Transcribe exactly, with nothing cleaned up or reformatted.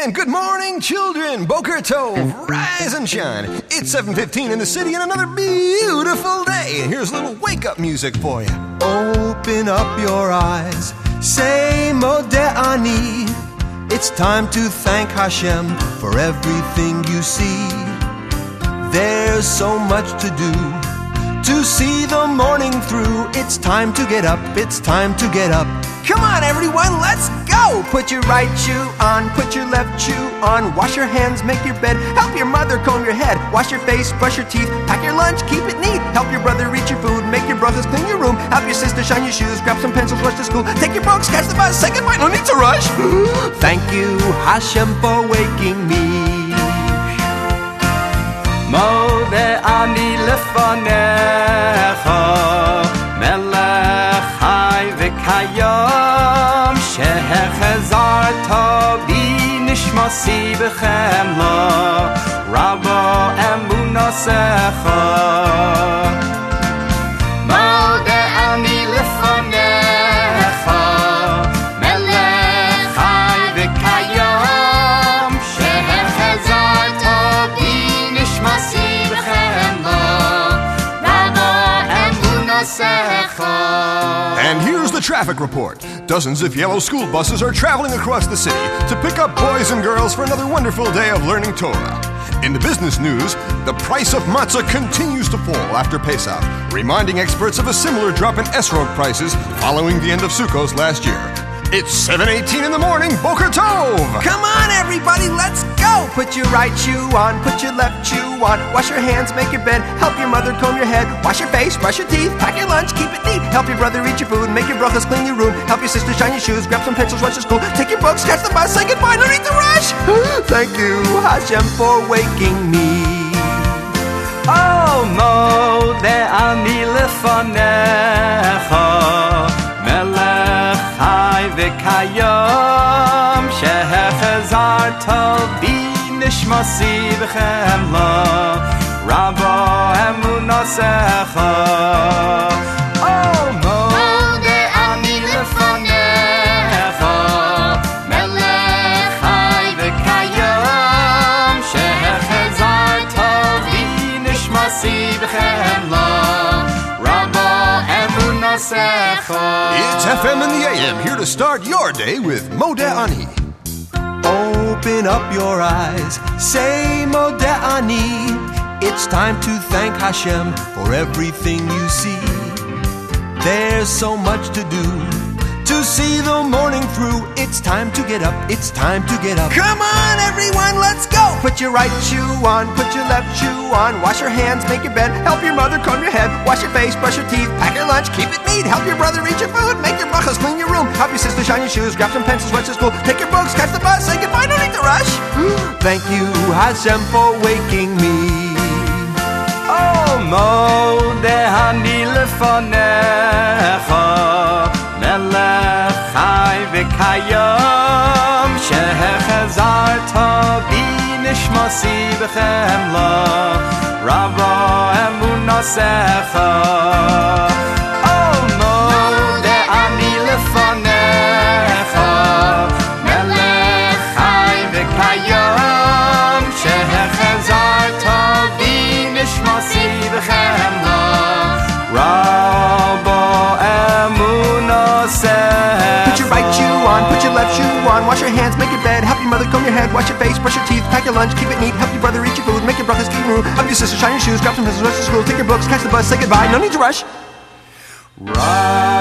And good morning, children. Boker Tov, rise and shine. It's seven fifteen in the city and another beautiful day. And here's a little wake-up music for you. Open up your eyes, say Modeh Ani. It's time to thank Hashem for everything you see. There's so much to do, to see the morning through. It's time to get up, it's time to get up. Come on everyone, let's go! Put your right shoe on, put your left shoe on. Wash your hands, make your bed, help your mother comb your head. Wash your face, brush your teeth, pack your lunch, keep it neat. Help your brother reach your food, make your brothers clean your room. Help your sister shine your shoes, grab some pencils, rush to school. Take your books, catch the bus, say goodbye, no need to rush. Thank you Hashem for waking me. Modeh Ani lefanecha, melech chai v'kayom, shehechazarta bi nishmasi b'chemla, Rabba emunasecha. Modeh Ani lefanecha, melech chai v'kayom, shehechazarta bi nishmasi b'chemla, Rabba emunasecha. And here's the traffic report. Dozens of yellow school buses are traveling across the city to pick up boys and girls for another wonderful day of learning Torah. In the business news, the price of matzah continues to fall after Pesach, reminding experts of a similar drop in esrog prices following the end of Sukkot last year. It's seven eighteen in the morning, Boker Tov! Come on everybody, let's go! Put your right shoe on, put your left shoe on. Wash your hands, make your bed, help your mother comb your head. Wash your face, brush your teeth, pack your lunch, keep it neat. Help your brother eat your food, make your brachas, clean your room. Help your sister shine your shoes, grab some pencils, rush to school. Take your books, catch the bus, say goodbye, no need to rush. Thank you Hashem for waking me. Oh, Modeh Ani lefanecha, melech chai v'kayom, shehechazarta bi nishmasi b'chemla, Rabba emunasecha. Oh, Modeh Ani lefanecha, melech chai v'kayom, shehechazarta bi nishmasi b'chemla, Rabba emunasecha. It's F M in the A M, here to start your day with Modeh Ani. Open up your eyes, say Modeh Ani. It's time to thank Hashem for everything you see. There's so much to do, to see the morning through. It's time to get up, it's time to get up. Come on everyone, let's go! Put your right shoe on, put your left shoe on. Wash your hands, make your bed, help your mother comb your head. Wash your face, brush your teeth, pack your lunch, keep it neat. Help your brother eat your food, make your brachas, clean your room. Help your sister shine your shoes, grab some pencils, rush to school. Take your books, catch the bus, say goodbye, no need to rush. Thank you Hashem for waking me. Oh, Modeh Ani lefanecha, melech chai v'kayom, shehechazarta bi nishmasi b'chemla, Rabba emunasecha. Oh, Modeh Ani lefanecha, melech chai v'kayom, shehechazarta bi nishmasi b'chemla, Rabba emunasecha. Put your right shoe on, put your left shoe on. Wash your hands, make your bed, help your mother comb your head. Wash your face, brush your teeth, pack your lunch, keep it neat. Help your brother eat your food, make your brothers clean your room. Help your sister shine your shoes, grab some pencils, rush to school. Take your books, catch the bus, say goodbye, no need to rush. Right.